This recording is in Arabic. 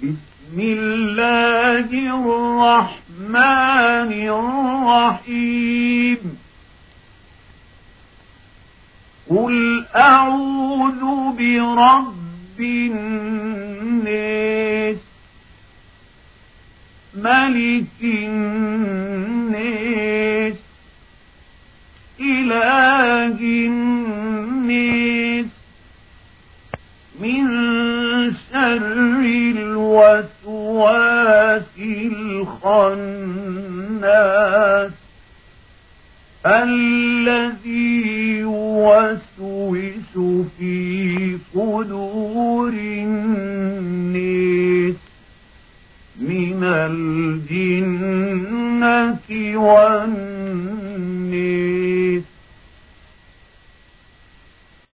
بسم الله الرحمن الرحيم قل أعوذ برب الناس ملك الناس إله الناس من شر الوسواس الخناس الذي يوسوس في صدور الناس من الجنة والناس